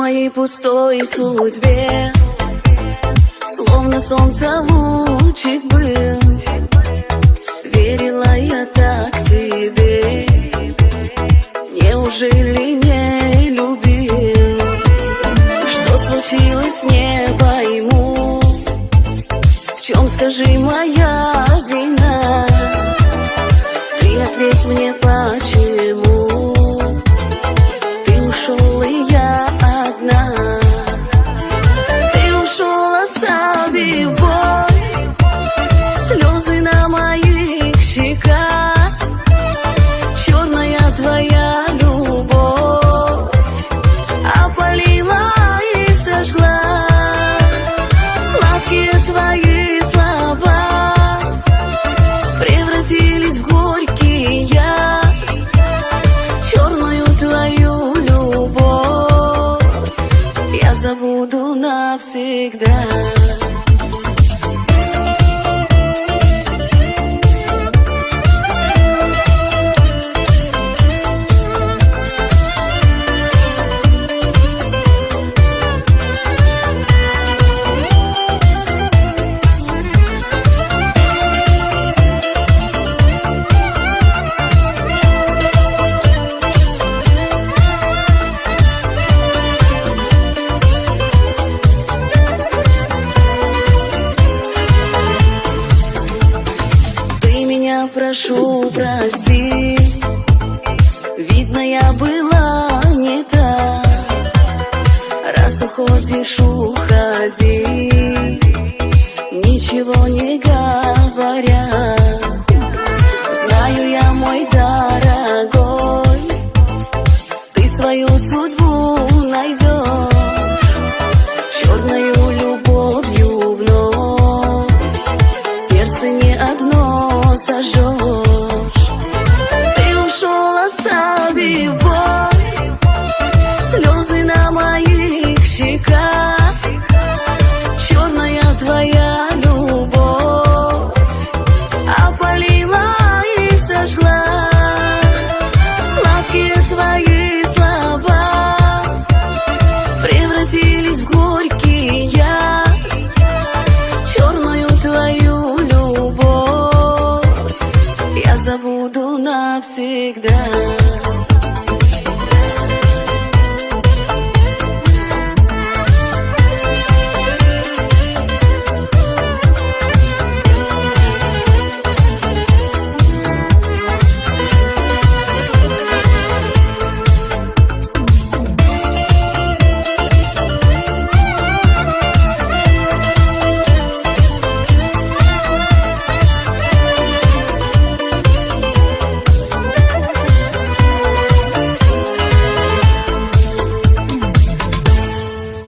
моей пустой судьбе словно солнце лучик был. Верила я так тебе, неужели не любил? Что случилось, не пойму. В чем, скажи, моя вина? Ты ответь мне, почему ты ушел, и я одна. Ты ушел, оставив боль, слезы на моих щеках, черная твоя любовь опалила и сожгла. Сладкие твои слова превратились в горький яд, черную твою любовь я забуду навсегда. Прошу, прости, видно, я была не та. Раз уходишь, уходи, ничего не говоря. Знаю я, мой дорогой, ты свою судьбу найдешь, черною любовью вновь сердце не одно сожжешь. Ты ушел, оставив боль, слезы на моих щеках, черная твоя любовь опалила и сожгла. Сладкие твои слова превратились в горький яд, черную твою любовь я забуду навсегда.